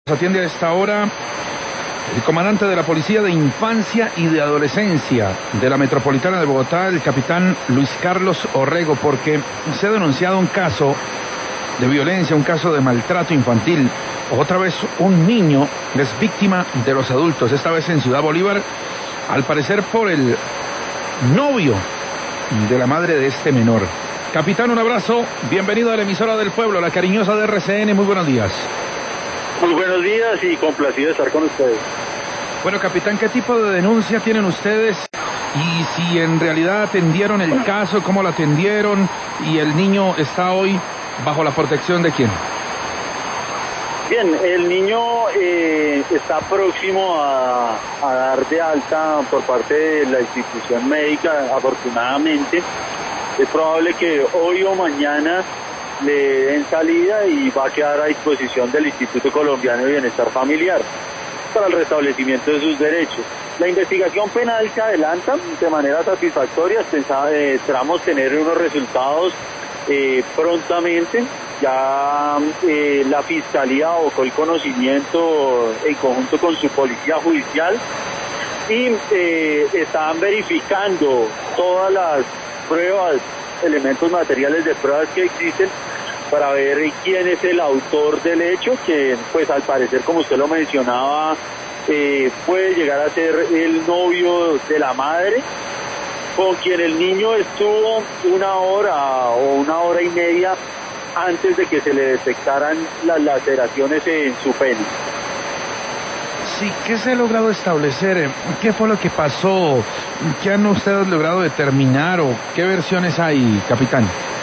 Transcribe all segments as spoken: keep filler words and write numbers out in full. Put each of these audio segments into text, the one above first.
Atiende a esta hora el comandante de la Policía de Infancia y de Adolescencia de la Metropolitana de Bogotá, el capitán Luis Carlos Orrego, porque se ha denunciado un caso de violencia, un caso de maltrato infantil. Otra vez un niño es víctima de los adultos, esta vez en Ciudad Bolívar, al parecer por el novio de la madre de este menor. Capitán, un abrazo, bienvenido a la emisora del pueblo, la cariñosa de R C N, muy buenos días. Muy buenos días y complacido de estar con ustedes. Bueno, capitán, ¿qué tipo de denuncia tienen ustedes? Y si en realidad atendieron el caso, ¿cómo lo atendieron? Y el niño está hoy bajo la protección ¿de quién? Bien, el niño eh, está próximo a, a dar de alta por parte de la institución médica, afortunadamente. Es probable que hoy o mañana le den salida y va a quedar a disposición del Instituto Colombiano de Bienestar Familiar para el restablecimiento de sus derechos. La investigación penal se adelanta de manera satisfactoria, pensaba, eh, esperamos tener unos resultados eh, prontamente. Ya eh, la Fiscalía abocó el conocimiento en conjunto con su policía judicial y eh, están verificando todas las pruebas, elementos materiales de pruebas que existen para ver quién es el autor del hecho, que pues al parecer, como usted lo mencionaba, eh, puede llegar a ser el novio de la madre, con quien el niño estuvo una hora o una hora y media antes de que se le detectaran las laceraciones en su pene. Sí, ¿qué se ha logrado establecer? ¿Qué fue lo que pasó? ¿Qué han ustedes logrado determinar o qué versiones hay, capitán?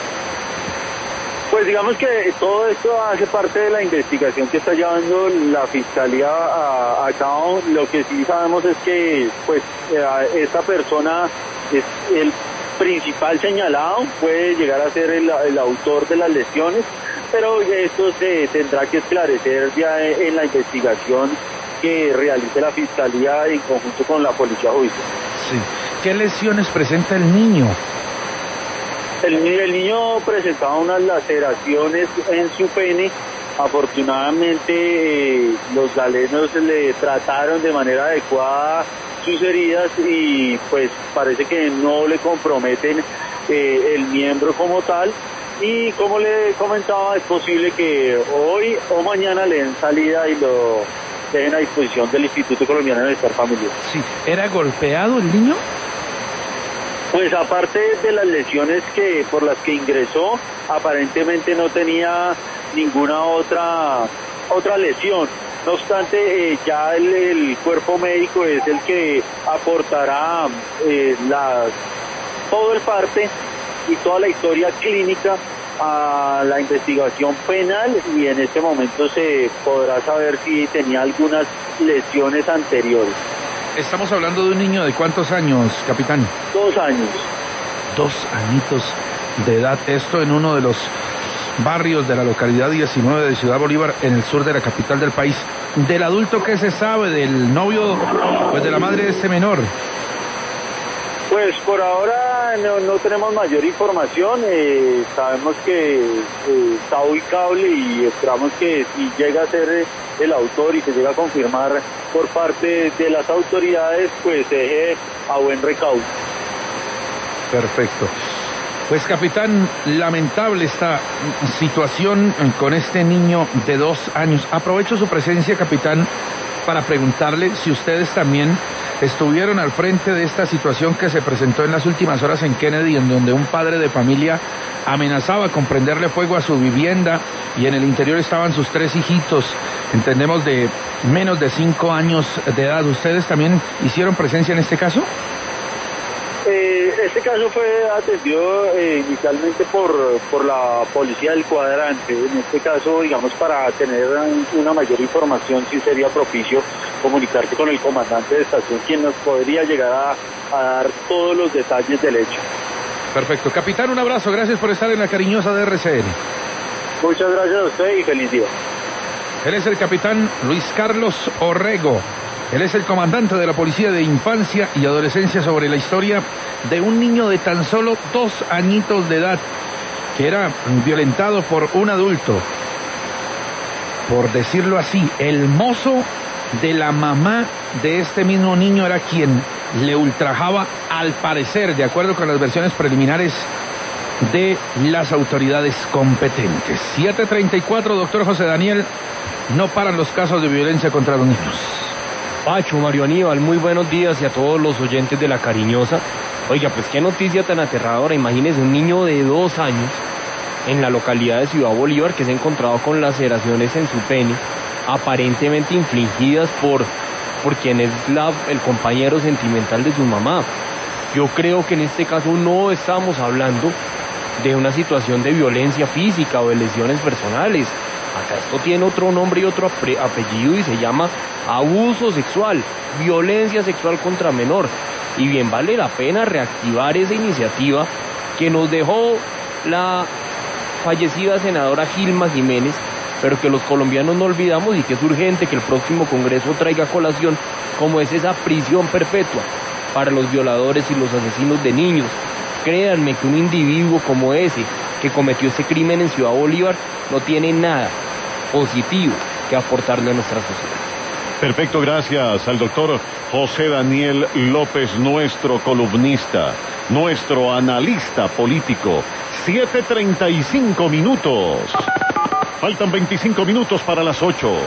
Pues digamos que todo esto hace parte de la investigación que está llevando la Fiscalía a, a cabo. Lo que sí sabemos es que pues esta persona es el principal señalado, puede llegar a ser el, el autor de las lesiones, pero esto se tendrá que esclarecer ya en la investigación que realice la Fiscalía en conjunto con la Policía Judicial. Sí. ¿Qué lesiones presenta el niño? El, el niño presentaba unas laceraciones en su pene. Afortunadamente eh, los galenos le trataron de manera adecuada sus heridas y pues parece que no le comprometen eh, el miembro como tal. Y como le comentaba, es posible que hoy o mañana le den salida y lo dejen a disposición del Instituto Colombiano de Bienestar Familiar. Sí. ¿Era golpeado el niño? Pues aparte de las lesiones que por las que ingresó, aparentemente no tenía ninguna otra otra lesión. No obstante, eh, ya el, el cuerpo médico es el que aportará eh, la, todo el parte y toda la historia clínica a la investigación penal y en este momento se podrá saber si tenía algunas lesiones anteriores. Estamos hablando de un niño de ¿cuántos años, capitán? Dos años. Dos añitos de edad. Esto en uno de los barrios de la localidad diecinueve de Ciudad Bolívar, en el sur de la capital del país. Del adulto, ¿qué se sabe? Del novio, pues de la madre de este menor. Pues por ahora no, no tenemos mayor información. Eh, sabemos que eh, está ubicable y esperamos que si llega a ser el autor y se llega a confirmar por parte de las autoridades, pues se deje a buen recaudo. Perfecto. Pues capitán, lamentable esta situación con este niño de dos años. Aprovecho su presencia, capitán, para preguntarle si ustedes también estuvieron al frente de esta situación que se presentó en las últimas horas en Kennedy, en donde un padre de familia amenazaba con prenderle fuego a su vivienda y en el interior estaban sus tres hijitos, entendemos de menos de cinco años de edad. ¿Ustedes también hicieron presencia en este caso? Eh, este caso fue atendido eh, inicialmente por, por la policía del cuadrante. En este caso, digamos, para tener una mayor información, sí sería propicio comunicarse con el comandante de estación, quien nos podría llegar a, a dar todos los detalles del hecho. Perfecto. Capitán, un abrazo. Gracias por estar en la cariñosa de R C N. Muchas gracias a usted y feliz día. Él es el capitán Luis Carlos Orrego. Él es el comandante de la Policía de Infancia y Adolescencia, sobre la historia de un niño de tan solo dos añitos de edad que era violentado por un adulto. por decirlo así, el mozo de la mamá de este mismo niño era quien le ultrajaba, al parecer, de acuerdo con las versiones preliminares de las autoridades competentes. siete treinta y cuatro, doctor José Daniel, no paran los casos de violencia contra los niños. Pacho, Mario Aníbal, muy buenos días y a todos los oyentes de La Cariñosa. Oiga, pues qué noticia tan aterradora. Imagínense un niño de dos años en la localidad de Ciudad Bolívar que se ha encontrado con laceraciones en su pene, aparentemente infligidas por, por quien es la, el compañero sentimental de su mamá. Yo creo que en este caso no estamos hablando de una situación de violencia física o de lesiones personales. Acá esto tiene otro nombre y otro apellido y se llama abuso sexual, violencia sexual contra menor. Y bien vale la pena reactivar esa iniciativa que nos dejó la fallecida senadora Gilma Jiménez, pero que los colombianos no olvidamos y que es urgente que el próximo Congreso traiga a colación, como es esa prisión perpetua para los violadores y los asesinos de niños. Créanme que un individuo como ese, que cometió ese crimen en Ciudad Bolívar, no tiene nada positivo que aportarle a nuestra sociedad. Perfecto, gracias al doctor José Daniel López, nuestro columnista, nuestro analista político. siete treinta y cinco minutos. Faltan veinticinco minutos para las ocho.